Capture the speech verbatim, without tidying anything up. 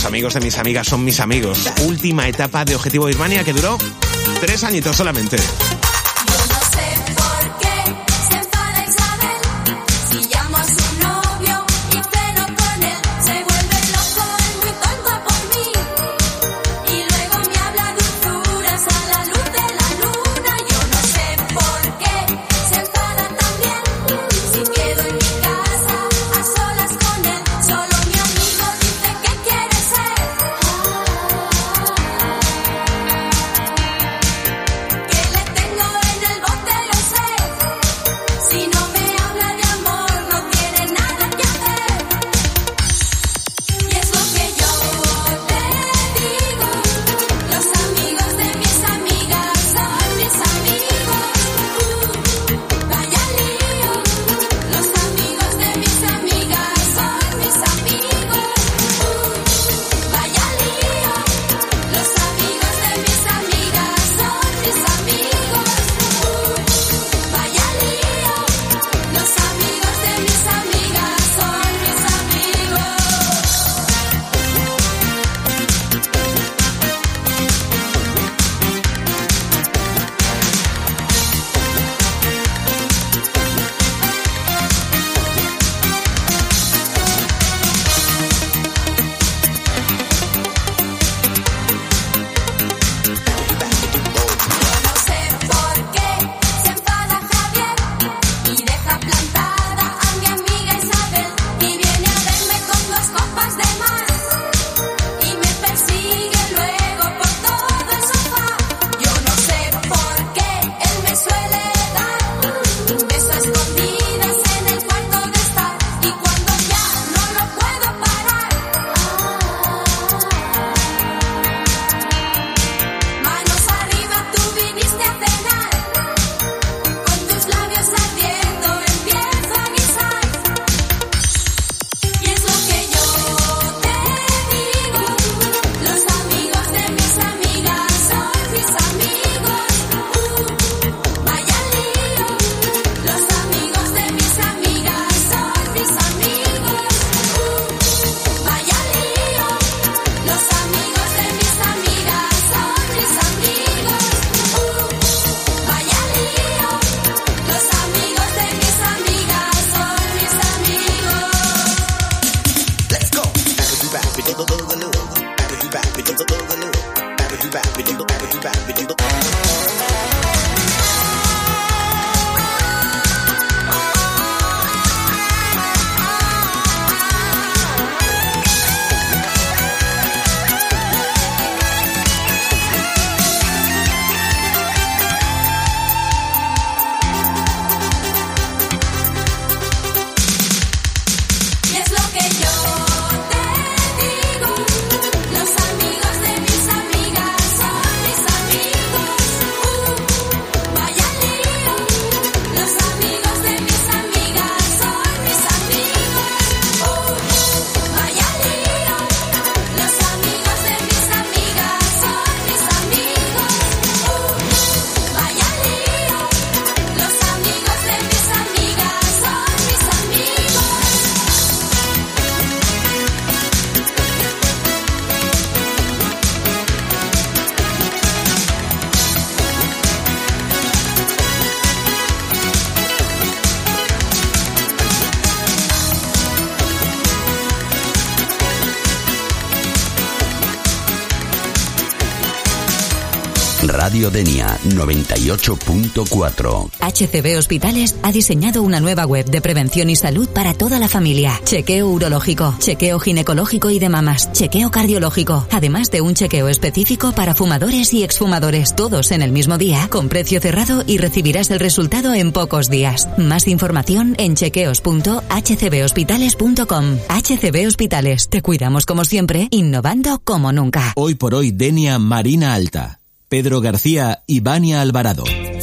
Los amigos de mis amigas son mis amigos. Última etapa de Objetivo Birmania que duró tres añitos solamente. Radio Denia noventa y ocho punto cuatro. H C B Hospitales ha diseñado una nueva web de prevención y salud para toda la familia. Chequeo urológico, chequeo ginecológico y de mamas, chequeo cardiológico, además de un chequeo específico para fumadores y exfumadores, todos en el mismo día, con precio cerrado, y recibirás el resultado en pocos días. Más información en chequeos punto h c b hospitales punto com. H C B Hospitales, te cuidamos como siempre, innovando como nunca. Hoy por hoy Denia Marina Alta. Pedro García y Vania Alvarado.